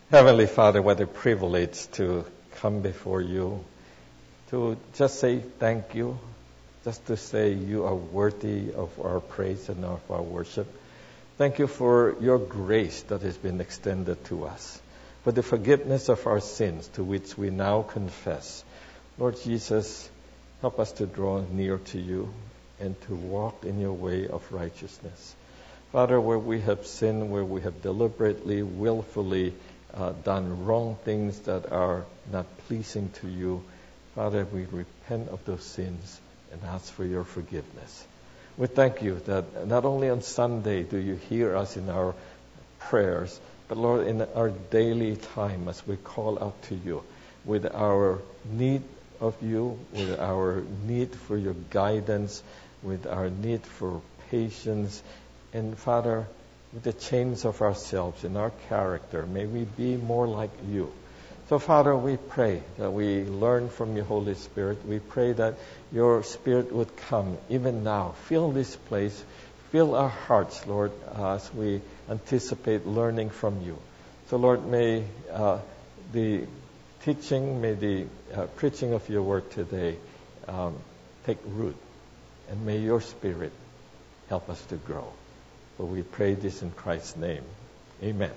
Heavenly Father, what a privilege to come before you, to just say thank you, just to say you are worthy of our praise and of our worship. Thank you for your grace that has been extended to us, for the forgiveness of our sins to which we now confess. Lord Jesus, help us to draw near to you and to walk in your way of righteousness. Father, where we have sinned, where we have deliberately, willfully done wrong things that are not pleasing to you, Father, we repent of those sins and ask for your forgiveness. We thank you that not only on Sunday do you hear us in our prayers, but Lord, in our daily time as we call out to you with our need of you, with our need for your guidance, with our need for patience, and Father, with the change of ourselves and our character, may we be more like you. So Father, we pray that we learn from your Holy Spirit. We pray that your Spirit would come even now. Fill this place. Fill our hearts, Lord, as we anticipate learning from you. So Lord, may the teaching, may the preaching of your word today take root. And may your Spirit help us to grow. For we pray this in Christ's name. Amen.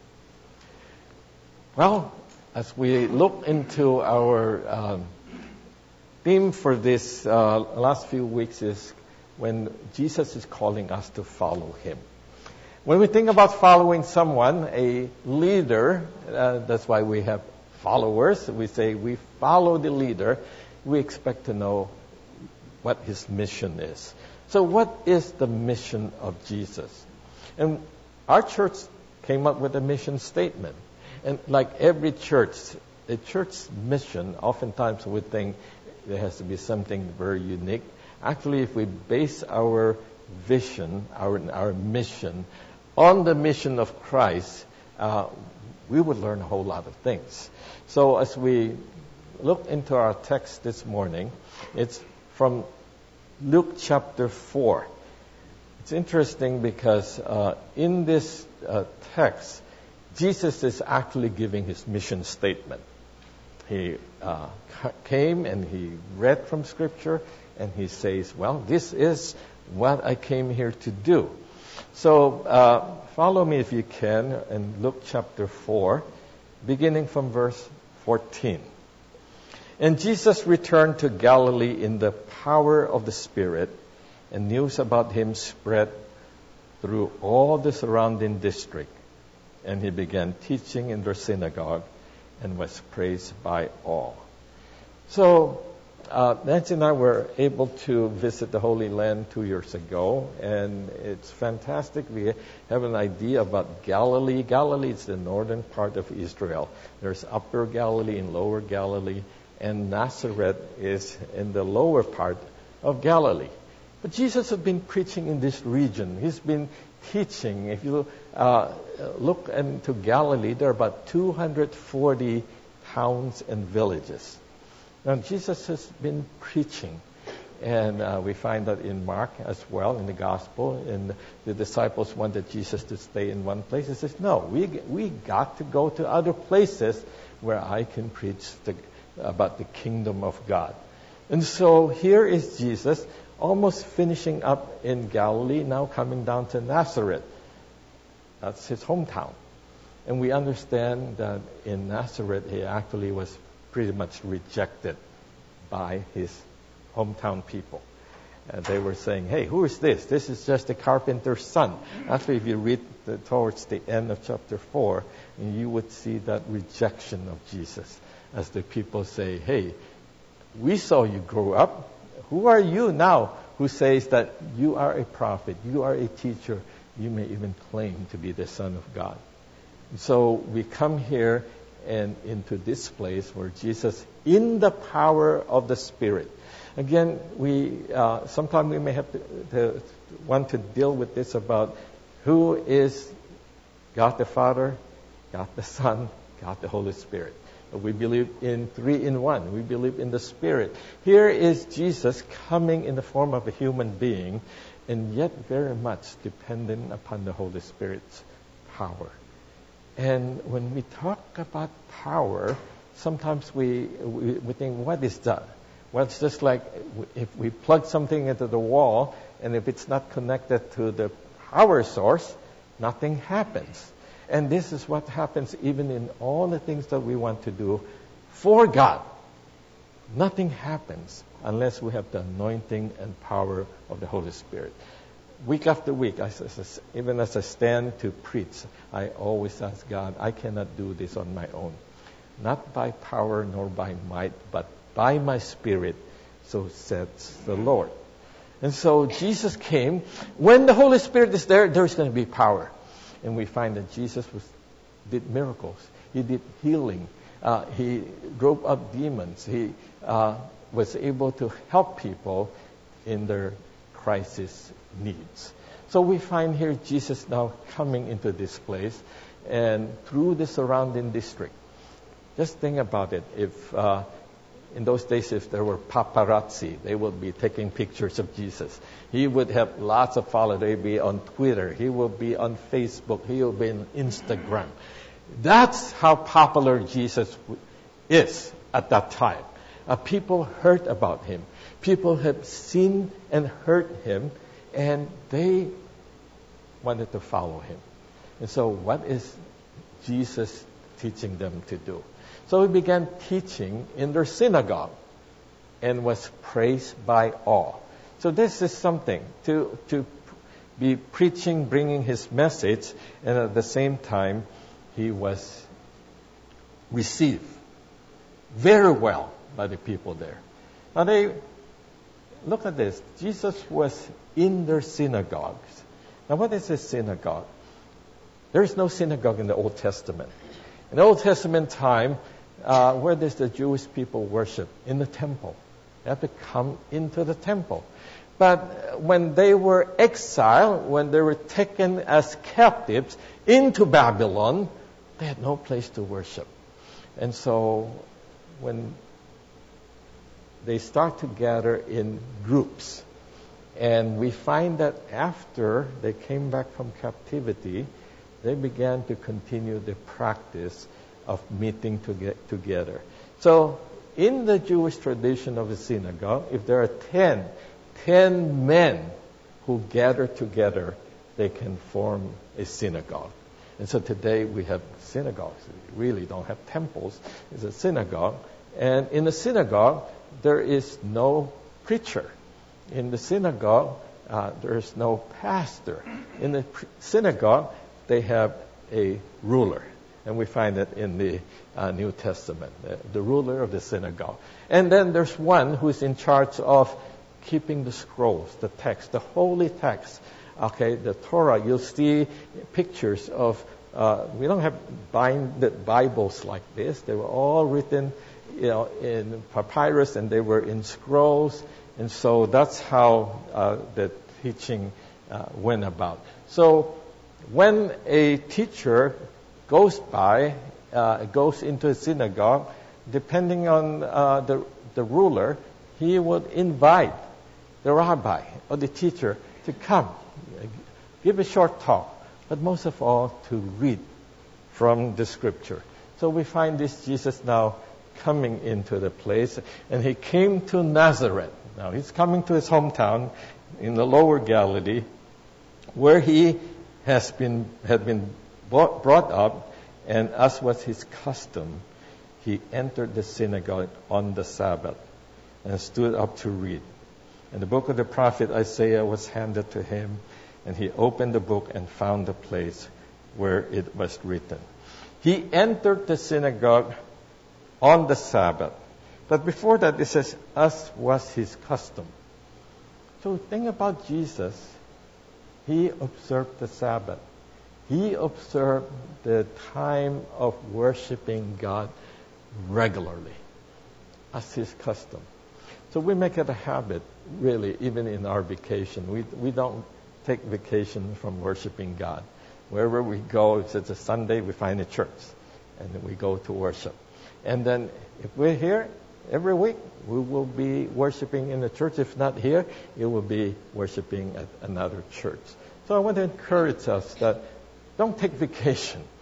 Well, as we look into our theme for this last few weeks is when Jesus is calling us to follow him. When we think about following someone, a leader, that's why we have followers. We say we follow the leader. We expect to know what his mission is. So what is the mission of Jesus? And our church came up with a mission statement. And like every church, a church's mission, oftentimes we think there has to be something very unique. Actually, if we base our vision, our mission, on the mission of Christ, we would learn a whole lot of things. So as we look into our text this morning, it's from Luke chapter 4. It's interesting because in this text, Jesus is actually giving his mission statement. He came and he read from Scripture and he says, well, this is what I came here to do. So follow me if you can in Luke chapter 4, beginning from verse 14. And Jesus returned to Galilee in the power of the Spirit, and news about him spread through all the surrounding district. And he began teaching in their synagogue and was praised by all. So Nancy and I were able to visit the Holy Land 2 years ago, and it's fantastic. We have an idea about Galilee. Galilee is the northern part of Israel. There's Upper Galilee and Lower Galilee, and Nazareth is in the lower part of Galilee. But Jesus has been preaching in this region. He's been teaching. If you look into Galilee, there are about 240 towns and villages. Now, Jesus has been preaching. And we find that in Mark as well, in the Gospel. And the disciples wanted Jesus to stay in one place. He says, no, we got to go to other places where I can preach about the kingdom of God. And so here is Jesus almost finishing up in Galilee, now coming down to Nazareth. That's his hometown. And we understand that in Nazareth, he actually was pretty much rejected by his hometown people. They were saying, hey, who is this? This is just a carpenter's son. Actually, if you read towards the end of chapter 4, you would see that rejection of Jesus as the people say, hey, we saw you grow up. Who are you now who says that you are a prophet, you are a teacher, you may even claim to be the Son of God? So we come here and into this place where Jesus, in the power of the Spirit. Again, sometimes we may have to want to deal with this about who is God the Father, God the Son, God the Holy Spirit. We believe in 3 in 1. We believe in the Spirit. Here is Jesus coming in the form of a human being, and yet very much dependent upon the Holy Spirit's power. And when we talk about power, sometimes we think, what is that? Well, it's just like if we plug something into the wall, and if it's not connected to the power source, nothing happens. And this is what happens even in all the things that we want to do for God. Nothing happens unless we have the anointing and power of the Holy Spirit. Week after week, even as I stand to preach, I always ask God, I cannot do this on my own. Not by power nor by might, but by my Spirit, so says the Lord. And so Jesus came. When the Holy Spirit is there, there's going to be power. And we find that Jesus did miracles. He did healing. He drove out demons. He was able to help people in their crisis needs. So we find here Jesus now coming into this place and through the surrounding district. Just think about it. If in those days, if there were paparazzi, they would be taking pictures of Jesus. He would have lots of followers. They'd be on Twitter. He will be on Facebook. He will be on Instagram. That's how popular Jesus is at that time. People heard about him. People have seen and heard him, and they wanted to follow him. And so what is Jesus teaching them to do? So he began teaching in their synagogue and was praised by all. So this is something to be preaching, bringing his message, and at the same time, he was received very well by the people there. Now look at this. Jesus was in their synagogues. Now what is a synagogue? There is no synagogue in the Old Testament. In the Old Testament time, where does the Jewish people worship? In the temple. They have to come into the temple. But when they were exiled, when they were taken as captives into Babylon, they had no place to worship. And so when they start to gather in groups, and we find that after they came back from captivity, they began to continue the practice of meeting together. So in the Jewish tradition of a synagogue, if there are 10 men who gather together, they can form a synagogue. And so today we have synagogues. We really don't have temples. It's a synagogue. And in the synagogue, there is no preacher. In the synagogue, there is no pastor. In the synagogue, they have a ruler. And we find it in the New Testament, the ruler of the synagogue. And then there's one who's in charge of keeping the scrolls, the text, the holy text. Okay, the Torah, you'll see pictures of, we don't have binded Bibles like this. They were all written, in papyrus, and they were in scrolls. And so that's how the teaching went about. So when a teacher goes into a synagogue, depending on the ruler, he would invite the rabbi or the teacher to come, give a short talk, but most of all to read from the scripture. So we find this Jesus now coming into the place, and he came to Nazareth. Now he's coming to his hometown in the Lower Galilee, where he had been brought up, and as was his custom, he entered the synagogue on the Sabbath and stood up to read. And the book of the prophet Isaiah was handed to him, and he opened the book and found the place where it was written. He entered the synagogue on the Sabbath. But before that, it says, as was his custom. So think about Jesus. He observed the Sabbath. He observed the time of worshiping God regularly as his custom. So we make it a habit, really, even in our vacation. We don't take vacation from worshiping God. Wherever we go, if it's a Sunday, we find a church, and then we go to worship. And then if we're here every week, we will be worshiping in the church. If not here, it will be worshiping at another church. So I want to encourage us that don't take vacation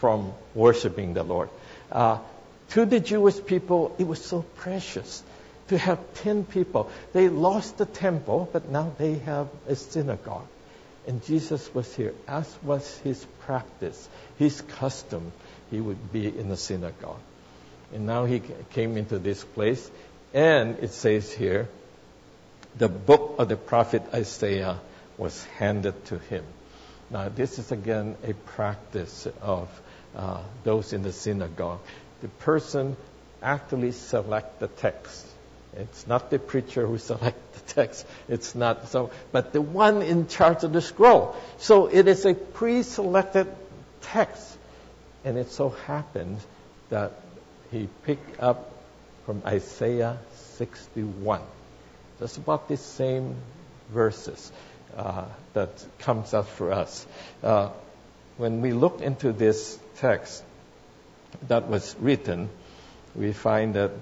from worshiping the Lord. To the Jewish people, it was so precious to have 10 people. They lost the temple, but now they have a synagogue. And Jesus was here, as was his practice, his custom. He would be in the synagogue. And now he came into this place. And it says here, the book of the prophet Isaiah was handed to him. Now, this is again a practice of those in the synagogue. The person actually select the text. It's not the preacher who selects the text. It's not so, but the one in charge of the scroll. So it is a pre-selected text. And it so happened that he picked up from Isaiah 61. That's about the same verses that comes out for us. When we look into this text that was written, we find that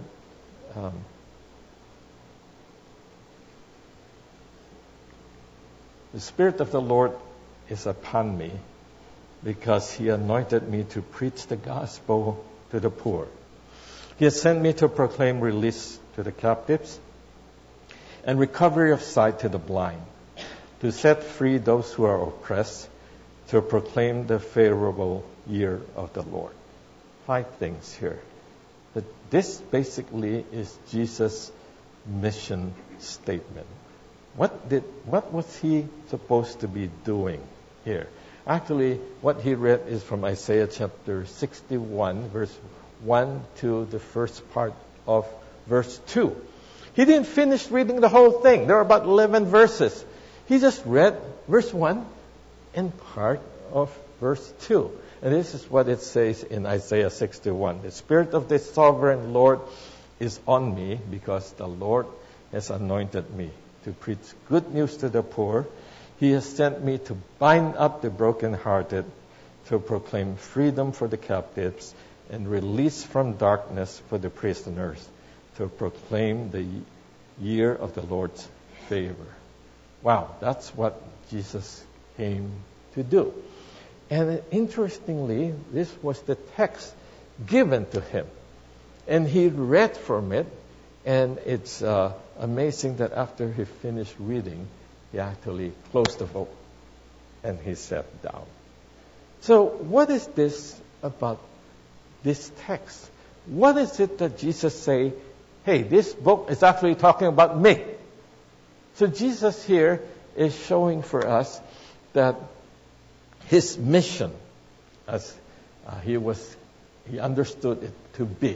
the Spirit of the Lord is upon me because he anointed me to preach the gospel to the poor. He has sent me to proclaim release to the captives and recovery of sight to the blind, to set free those who are oppressed, to proclaim the favorable year of the Lord. 5 things here. But this basically is Jesus' mission statement. What was he supposed to be doing here? Actually, what he read is from Isaiah chapter 61, verse 1 to the first part of verse 2. He didn't finish reading the whole thing. There are about 11 verses. He just read verse 1 and part of verse 2. And this is what it says in Isaiah 61. The Spirit of the Sovereign Lord is on me because the Lord has anointed me to preach good news to the poor. He has sent me to bind up the brokenhearted, to proclaim freedom for the captives, and release from darkness for the prisoners, to proclaim the year of the Lord's favor. Wow, that's what Jesus came to do. And interestingly, this was the text given to him. And he read from it, and it's amazing that after he finished reading, he actually closed the book and he sat down. So what is this about this text? What is it that Jesus say, hey, this book is actually talking about me? So Jesus here is showing for us that his mission, as he understood it to be,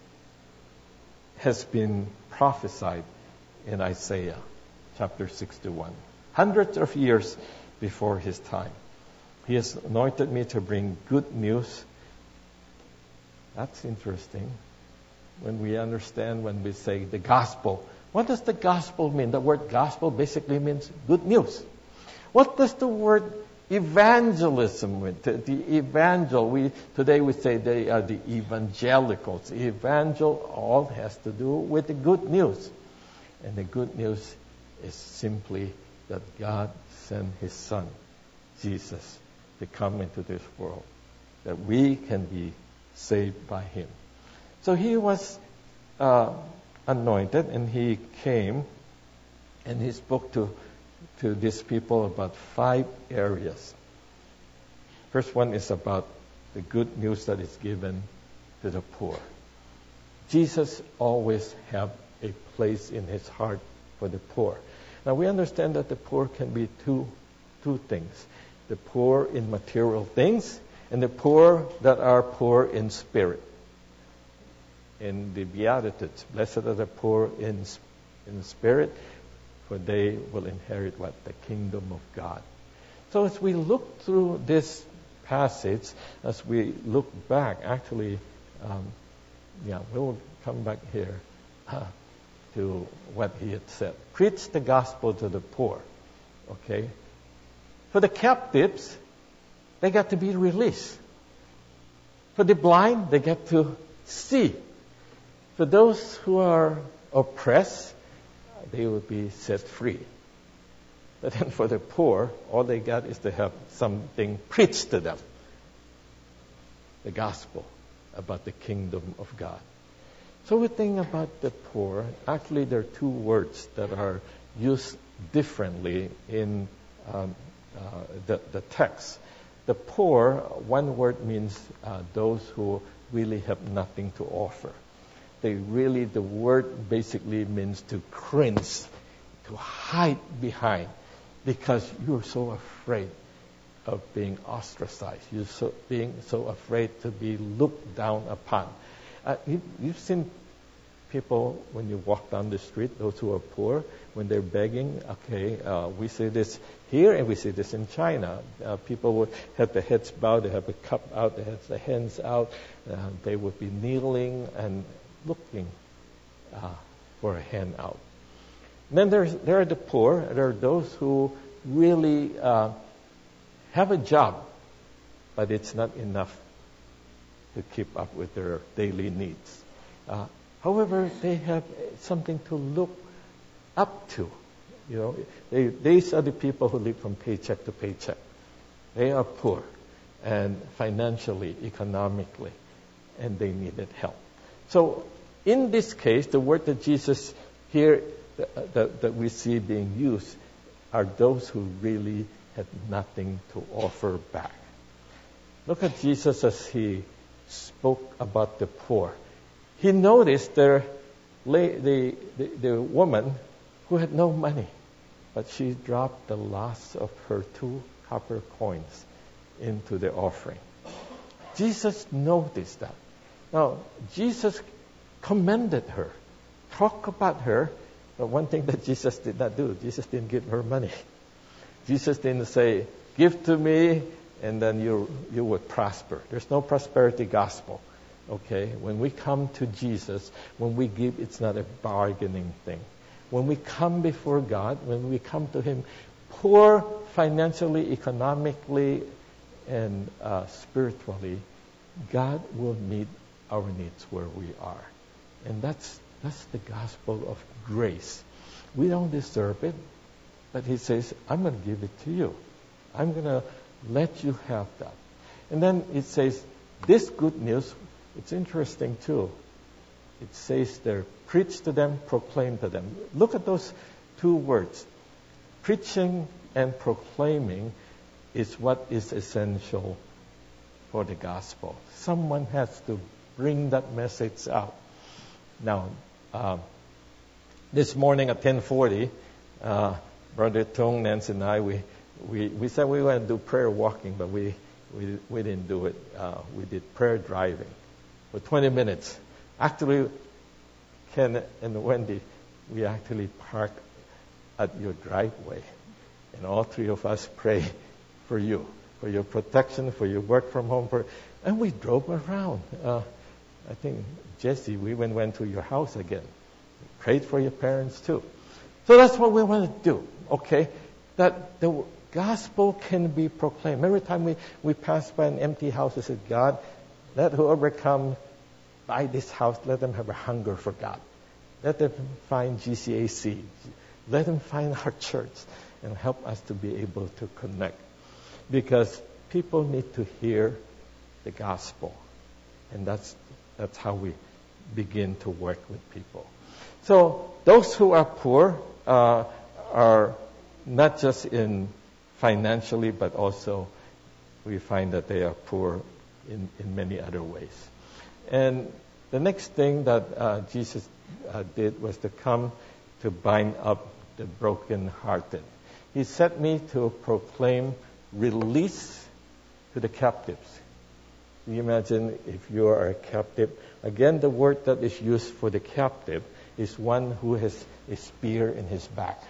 has been prophesied in Isaiah chapter 61, hundreds of years before his time. He has anointed me to bring good news. That's interesting. When we understand, when we say the gospel, what does the gospel mean? The word gospel basically means good news. What does the word evangelism mean? The evangel, today we say they are the evangelicals. Evangel all has to do with the good news. And the good news is simply that God sent his Son, Jesus, to come into this world, that we can be saved by him. So he was anointed, and he came, and he spoke to these people about 5 areas. First one is about the good news that is given to the poor. Jesus always had a place in his heart for the poor. Now we understand that the poor can be two things. The poor in material things and the poor that are poor in spirit. In the Beatitudes, blessed are the poor in spirit, for they will inherit what? The kingdom of God. So as we look through this passage, as we look back, actually, we'll come back here to what he had said. Preach the gospel to the poor. Okay? For the captives, they got to be released. For the blind, they get to see. For those who are oppressed, they will be set free. But then for the poor, all they got is to have something preached to them. the gospel about the kingdom of God. So we think about the poor. Actually, there are two words that are used differently in the text. The poor, one word means those who really have nothing to offer. The word basically means to cringe, to hide behind, because you're so afraid of being ostracized. You're being so afraid to be looked down upon. You've seen people when you walk down the street, those who are poor, when they're begging. Okay, we see this here and we see this in China. People would have their heads bowed, they have a cup out, they have their hands out. They would be kneeling and looking for a hand out. And then there are the poor. There are those who really have a job, but it's not enough to keep up with their daily needs. However, they have something to look up to. These are the people who live from paycheck to paycheck. They are poor, and financially, economically, and they needed help. So, in this case, the word that Jesus here that we see being used are those who really had nothing to offer back. Look at Jesus as he spoke about the poor. He noticed the woman who had no money, but she dropped the last of her 2 copper coins into the offering. Jesus noticed that. Now, Jesus commended her, talked about her, but one thing that Jesus did not do, Jesus didn't give her money. Jesus didn't say, give to me, and then you would prosper. There's no prosperity gospel. Okay? When we come to Jesus, when we give, it's not a bargaining thing. When we come before God, when we come to Him, poor financially, economically, and spiritually, God will meet our needs where we are. And that's the gospel of grace. We don't deserve it, but He says, I'm going to give it to you. I'm going to let you have that. And then it says, this good news, it's interesting too. It says there, preach to them, proclaim to them. Look at those 2 words. Preaching and proclaiming is what is essential for the gospel. Someone has to bring that message out. Now, this morning at 10:40, Brother Tong, Nancy, and I, we said we were going to do prayer walking, but we didn't do it. We did prayer driving for 20 minutes. Actually, Ken and Wendy, we actually parked at your driveway, and all 3 of us pray for you, for your protection, for your work from home, and we drove around. I think, Jesse, we went to your house again. Prayed for your parents too. So that's what we want to do, okay? That the gospel can be proclaimed. Every time we pass by an empty house, we say, God, let whoever come by this house, let them have a hunger for God. Let them find GCAC. Let them find our church and help us to be able to connect. Because people need to hear the gospel. And that's how we begin to work with people. So those who are poor are not just in financially, but also we find that they are poor in many other ways. And the next thing that Jesus did was to come to bind up the brokenhearted. He sent me to proclaim release to the captives. Can you imagine if you are a captive? Again, the word that is used for the captive is one who has a spear in his back.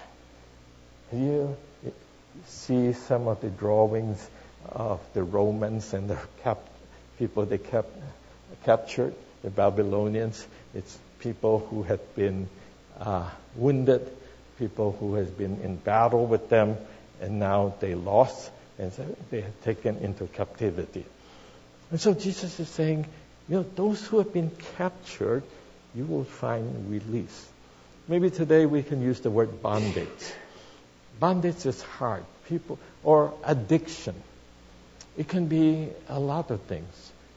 You see some of the drawings of the Romans and the people they captured, the Babylonians. It's people who had been wounded, people who has been in battle with them, and now they lost, and so they are taken into captivity. And so Jesus is saying, those who have been captured, you will find release. Maybe today we can use the word bondage. Bondage is hard. Or addiction. It can be a lot of things.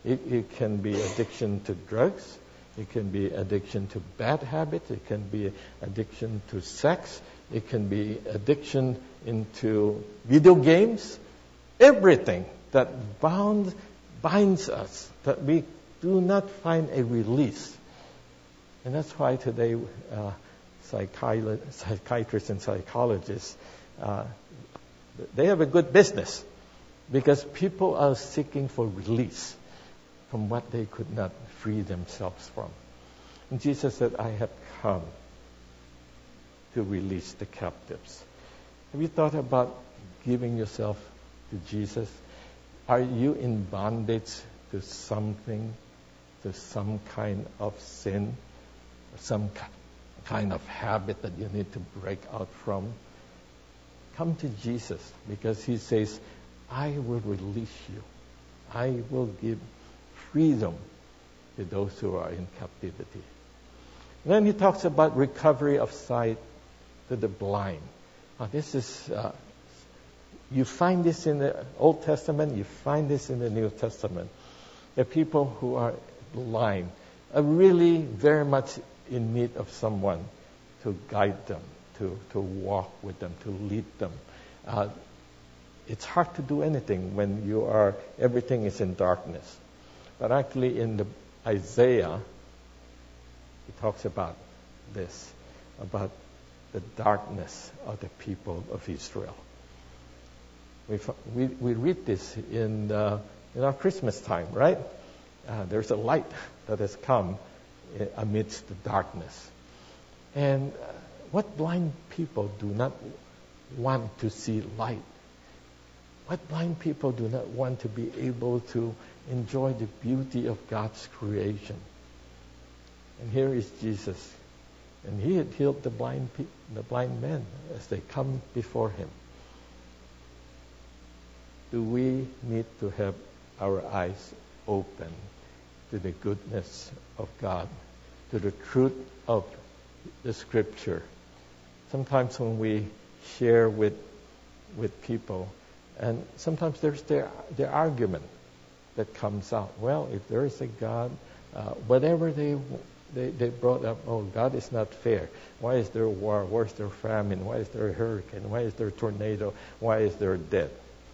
It can be addiction to drugs. It can be addiction to bad habits. It can be addiction to sex. It can be addiction into video games. Everything that binds us, that we do not find a release. And that's why today psychiatrists and psychologists, they have a good business because people are seeking for release from what they could not free themselves from. And Jesus said, I have come to release the captives. Have you thought about giving yourself to Jesus? Are you in bondage to something, to some kind of sin, some kind of habit that you need to break out from? Come to Jesus, because He says, I will release you. I will give freedom to those who are in captivity. And then He talks about recovery of sight to the blind. Now, this is, you find this in the Old Testament, you find this in the New Testament. The people who are blind are really very much in need of someone to guide them, to walk with them, to lead them. It's hard to do anything when everything is in darkness. But actually in the Isaiah, he talks about this, about the darkness of the people of Israel. We read this in our Christmas time, right? There's a light that has come amidst the darkness. And what blind people do not want to see light? What blind people do not want to be able to enjoy the beauty of God's creation? And here is Jesus. And He had healed the blind men as they come before Him. Do we need to have our eyes open to the goodness of God, to the truth of the Scripture? Sometimes when we share with people, and sometimes there's the argument that comes out. Well, if there is a God, whatever they brought up, oh, God is not fair. Why is there war? Why is there famine? Why is there a hurricane? Why is there a tornado? Why is there death?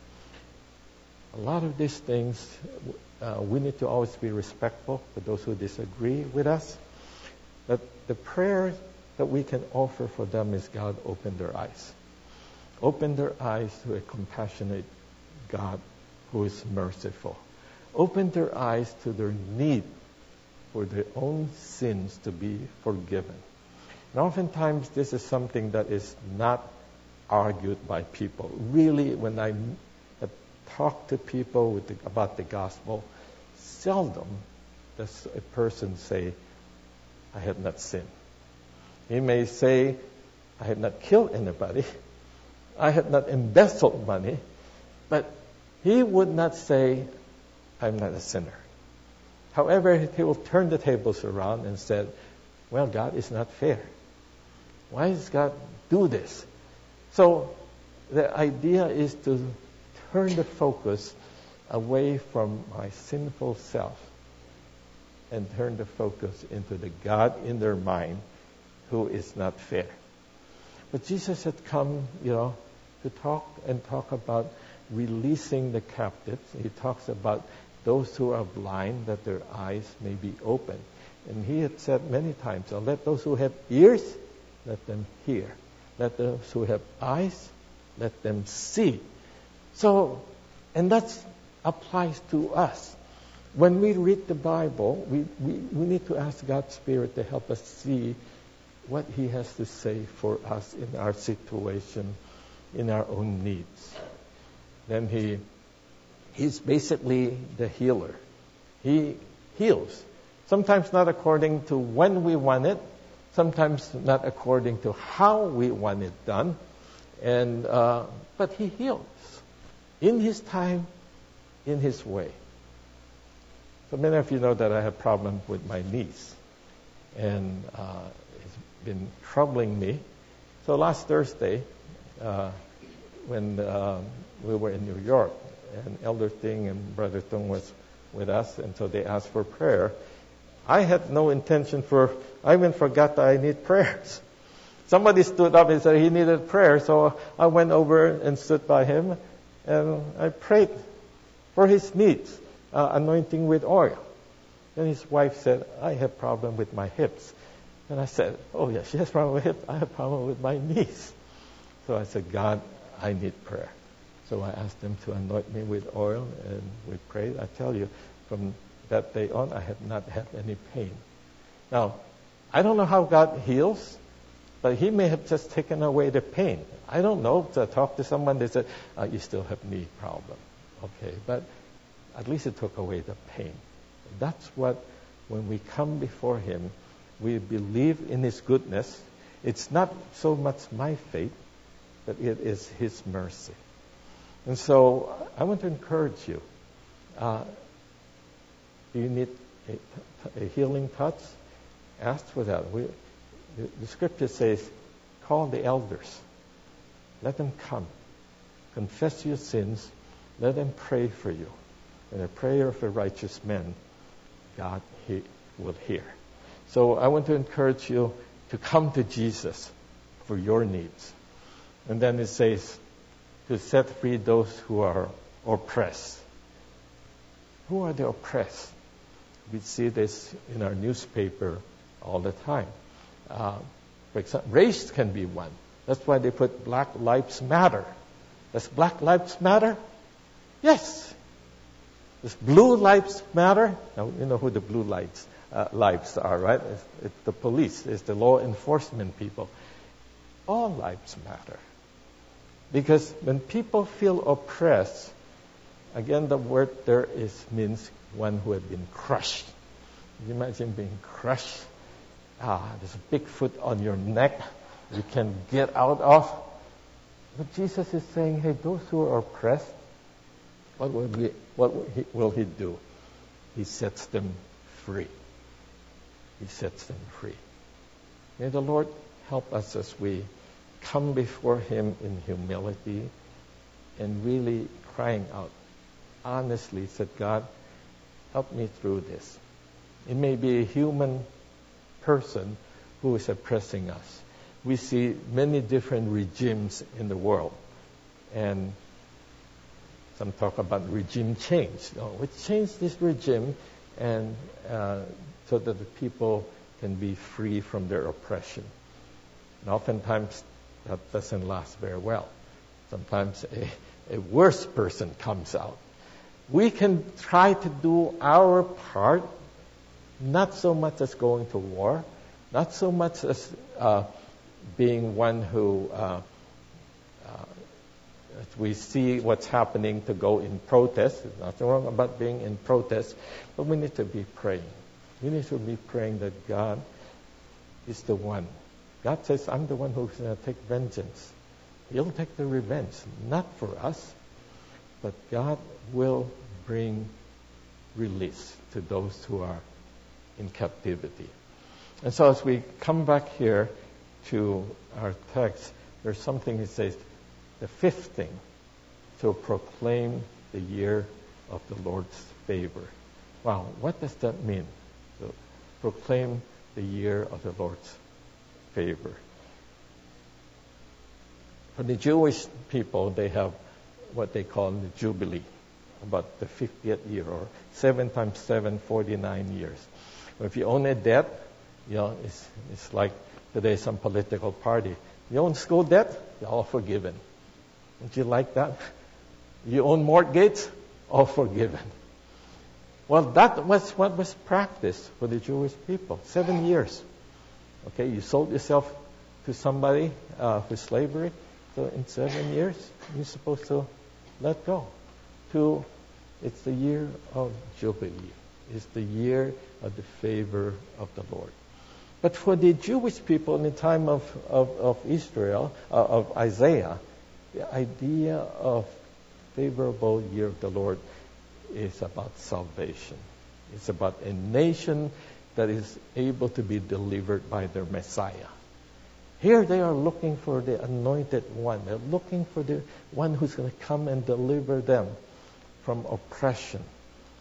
A lot of these things, we need to always be respectful for those who disagree with us. But the prayer that we can offer for them is, God, open their eyes. Open their eyes to a compassionate God who is merciful. Open their eyes to their need for their own sins to be forgiven. And oftentimes this is something that is not argued by people. Really, when I talk to people about the gospel, seldom does a person say, I have not sinned. He may say, I have not killed anybody. I have not embezzled money. But he would not say, I'm not a sinner. However, he will turn the tables around and said, well, God is not fair. Why does God do this? So the idea is to turn the focus away from my sinful self and turn the focus into the God in their mind who is not fair. But Jesus had come, to talk about releasing the captives. He talks about those who are blind, that their eyes may be open. And He had said many times, let those who have ears, let them hear. Let those who have eyes, let them see. So, and that applies to us. When we read the Bible, we need to ask God's Spirit to help us see what He has to say for us in our situation, in our own needs. Then He's basically the healer. He heals. Sometimes not according to when we want it, sometimes not according to how we want it done, but He heals in His time, in His way. So many of you know that I have problems with my knees, and it's been troubling me. So last Thursday, when we were in New York, and Elder Ting and Brother Tung was with us, and so they asked for prayer. I had no intention I even forgot that I need prayers. Somebody stood up and said he needed prayer, so I went over and stood by him, and I prayed for his needs, anointing with oil. Then his wife said, I have problem with my hips. And I said, oh yeah, she has problem with hips. I have problem with my knees. So I said, God, I need prayer. So I asked him to anoint me with oil, and we prayed. I tell you, from that day on, I have not had any pain. Now, I don't know how God heals, but he may have just taken away the pain. I don't know. So I talked to someone, they said, you still have knee problem. Okay, but at least it took away the pain. That's what, when we come before him, we believe in his goodness. It's not so much my faith, but it is his mercy. And so I want to encourage you. Do you need a healing touch? Ask for that. The scripture says, call the elders. Let them come. Confess your sins. Let them pray for you. And the prayer of a righteous man, God will hear. So I want to encourage you to come to Jesus for your needs. And then it says, to set free those who are oppressed. Who are the oppressed? We see this in our newspaper all the time. For example, race can be one. That's why they put Black Lives Matter. Does Black Lives Matter? Yes. Does Blue Lives Matter? Now, you know who the blue lives are, right? It's the police. It's the law enforcement people. All lives matter. Because when people feel oppressed, again, the word there means one who had been crushed. Can you imagine being crushed? There's a big foot on your neck you can get out of. But Jesus is saying, hey, those who are oppressed, what will he do? He sets them free. He sets them free. May the Lord help us as we come before him in humility and really crying out. Honestly said, God, help me through this. It may be a human person who is oppressing us. We see many different regimes in the world. And some talk about regime change. Let's change this regime and so that the people can be free from their oppression. And oftentimes that doesn't last very well. Sometimes a worse person comes out. We can try to do our part, not so much as going to war, not so much as being one who we see what's happening to go in protest. There's nothing wrong about being in protest, but we need to be praying. We need to be praying that God is the one. God says, I'm the one who's going to take vengeance. He'll take the revenge, not for us, but God will bring release to those who are in captivity. And so as we come back here to our text, there's something that says, the fifth thing, to proclaim the year of the Lord's favor. Wow, what does that mean? To proclaim the year of the Lord's favor. For the Jewish people, they have what they call the Jubilee, about the 50th year, or 7 times 7, 49 years. If you own a debt, it's like today some political party. You own school debt, you're all forgiven. Don't you like that? You own mortgage, all forgiven. Well, that was what was practiced for the Jewish people. 7 years. Okay, you sold yourself to somebody for slavery. So in 7 years, you're supposed to let go. It's the year of Jubilee. It's the year of the favor of the Lord. But for the Jewish people in the time of Israel, of Isaiah, the idea of favorable year of the Lord is about salvation. It's about a nation that is able to be delivered by their Messiah. Here they are looking for the anointed one. They're looking for the one who's going to come and deliver them from oppression,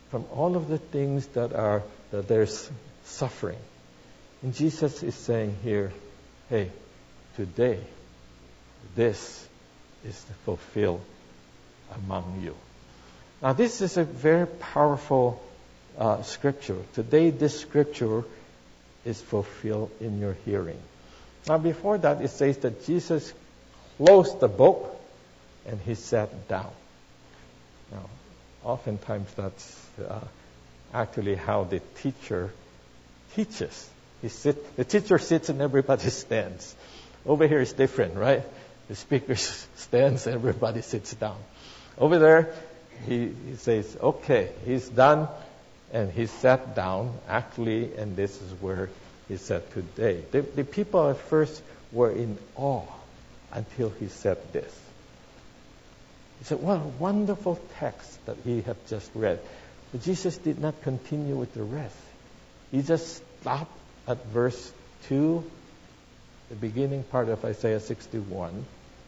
from all of the things that there's suffering. And Jesus is saying here, hey, today, this is fulfilled among you. Now, this is a very powerful scripture. Today, this scripture is fulfilled in your hearing. Now, before that, it says that Jesus closed the book and he sat down. Now, oftentimes that's actually how the teacher teaches. The teacher sits and everybody stands. Over here is different, right? The speaker stands and everybody sits down. Over there, he says, okay, he's done, and he sat down, actually, and this is where he said today. The people at first were in awe until he said this. He said, what a wonderful text that he had just read. But Jesus did not continue with the rest. He just stopped at verse 2, the beginning part of Isaiah 61.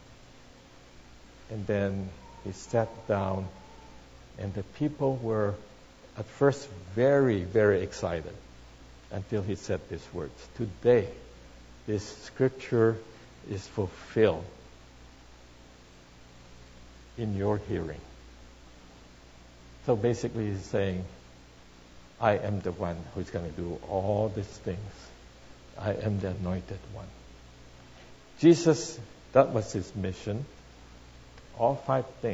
And then he sat down, and the people were at first very, very excited until he said these words. Today, this scripture is fulfilled in your hearing. So basically he's saying, I am the one who's going to do all these things. I am the anointed one. Jesus, that was his mission. All 5 things.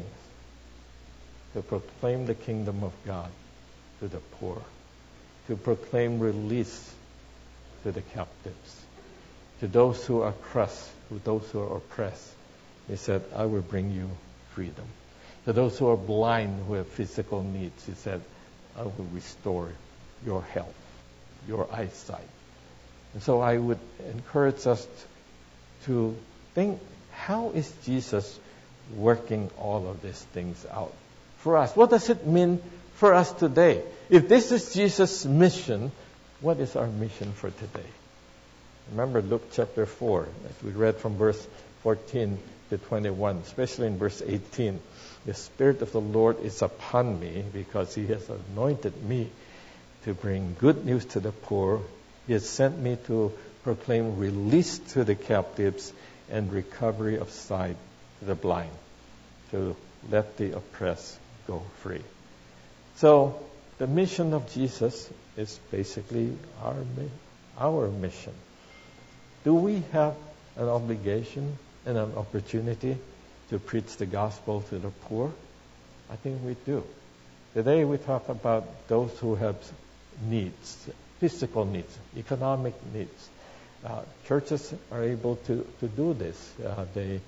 To proclaim the kingdom of God to the poor. To proclaim release to the captives. To those who are crushed, to those who are oppressed. He said, I will bring you freedom. To those who are blind, who have physical needs, he said, I will restore your health, your eyesight. And so I would encourage us to think, how is Jesus working all of these things out for us? What does it mean for us today? If this is Jesus' mission, what is our mission for today? Remember Luke chapter 4, as we read from verse 14 to 21, especially in verse 18. The Spirit of the Lord is upon me because he has anointed me to bring good news to the poor. He has sent me to proclaim release to the captives and recovery of sight to the blind, to let the oppressed go free. So the mission of Jesus is basically our mission. Do we have an obligation and an opportunity to preach the gospel to the poor? I think we do. Today we talk about those who have needs, physical needs, economic needs. Churches are able to do this. They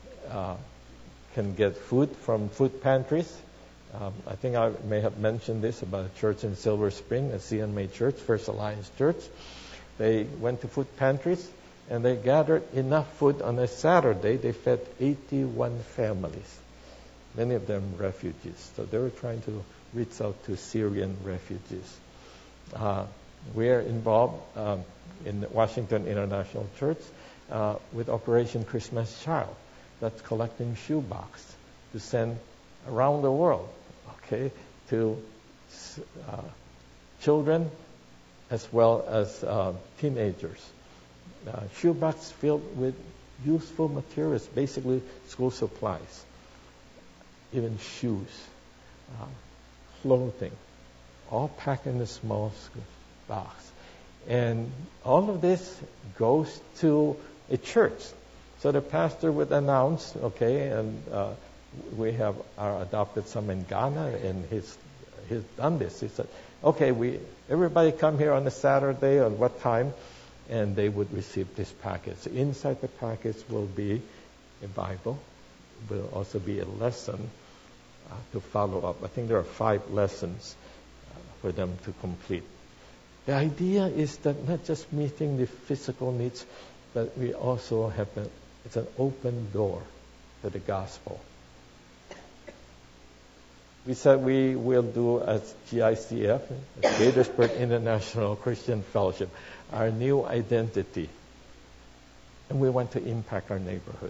can get food from food pantries. I think I may have mentioned this about a church in Silver Spring, a CNMA church, First Alliance Church. They went to food pantries and they gathered enough food on a Saturday. They fed 81 families, many of them refugees. So they were trying to reach out to Syrian refugees. We are involved in the Washington International Church with Operation Christmas Child, that's collecting shoebox to send around the world, okay, to children as well as teenagers. Shoebox filled with useful materials, basically school supplies, even shoes, clothing, all packed in a small box. And all of this goes to a church. So the pastor would announce, okay, and we have our adopted son in Ghana, and he's done this. He said, okay, everybody come here on a Saturday, on what time? And they would receive this package. So inside the package will be a Bible, will also be a lesson to follow up. I think there are 5 lessons for them to complete. The idea is that not just meeting the physical needs, but we also have it's an open door to the gospel. We said we will do as GICF, as Gaithersburg International Christian Fellowship, our new identity. And we want to impact our neighborhood.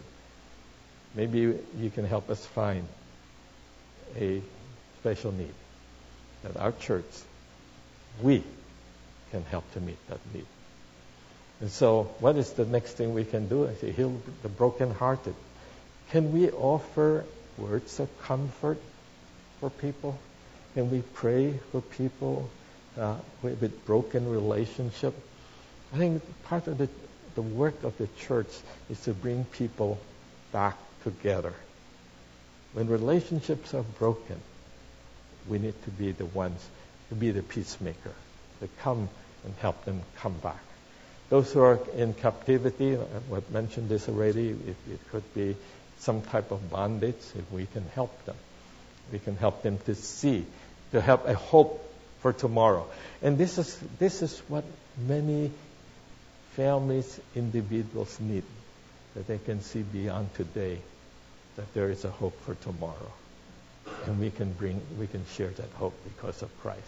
Maybe you can help us find a special need. that our church, we can help to meet that need. And so what is the next thing we can do? I say, heal the brokenhearted. Can we offer words of comfort for people? Can we pray for people with broken relationship? I think part of the work of the church is to bring people back together. When relationships are broken, we need to be the ones, to be the peacemaker, to come and help them come back. Those who are in captivity, I've mentioned this already, it could be some type of bondage, if we can help them. We can help them to see, to have a hope for tomorrow. And this is what many families, individuals need, that they can see beyond today, that there is a hope for tomorrow. And we can share that hope because of Christ.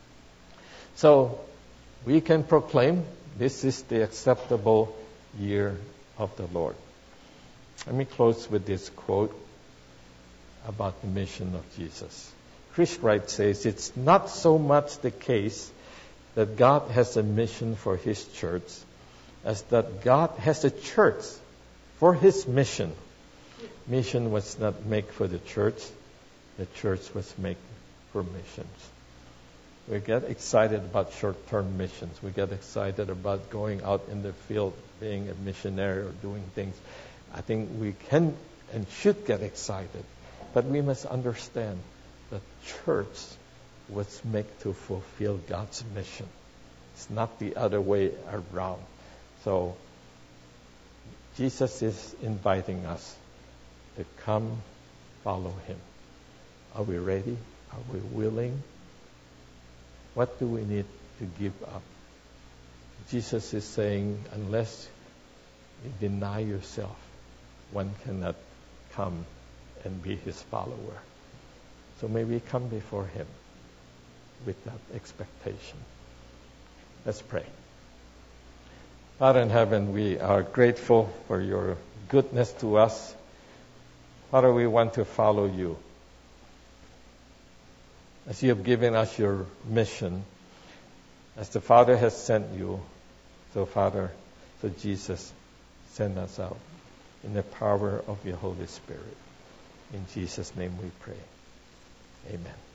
So we can proclaim this is the acceptable year of the Lord. Let me close with this quote about the mission of Jesus. Chris Wright says, it's not so much the case that God has a mission for His church as that God has a church for His mission. Mission was not made for the church was made for missions. We get excited about short-term missions. We get excited about going out in the field, being a missionary or doing things. I think we can and should get excited. But we must understand that church was made to fulfill God's mission. It's not the other way around. So Jesus is inviting us to come follow Him. Are we ready? Are we willing? What do we need to give up? Jesus is saying, unless you deny yourself, one cannot come and be His follower. So may we come before Him with that expectation. Let's pray. Father in heaven, we are grateful for your goodness to us. Father, we want to follow you. As you have given us your mission, as the Father has sent you, so Jesus, send us out in the power of your Holy Spirit. In Jesus' name we pray. Amen.